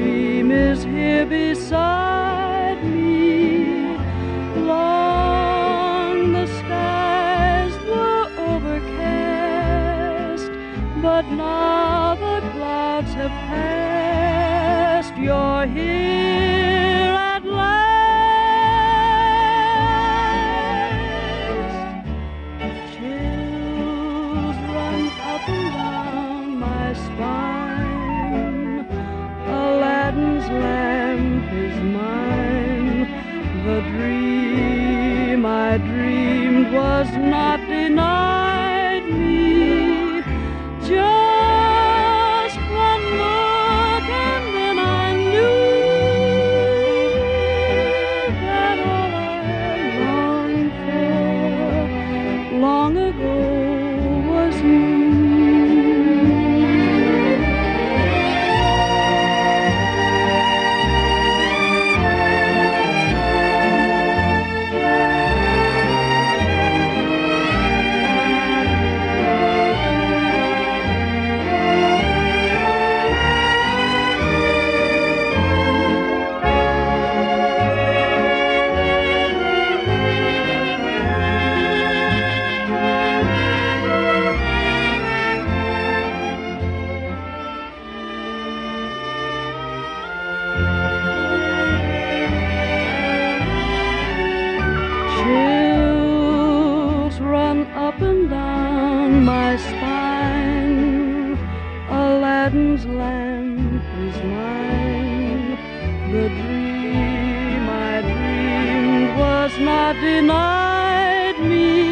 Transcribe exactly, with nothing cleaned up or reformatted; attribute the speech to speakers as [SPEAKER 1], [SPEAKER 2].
[SPEAKER 1] dream is here beside me. Long the skies were overcast, but now the clouds have passed. You're here at last. Chills run up and down my spine. Aladdin's lamp is mine. The dream I dreamed was not denied me. Just one look and then I knew that all I longed for long ago was you. Chills run up and down my spine. Aladdin's lamp is mine. The dream I dreamed was not denied me.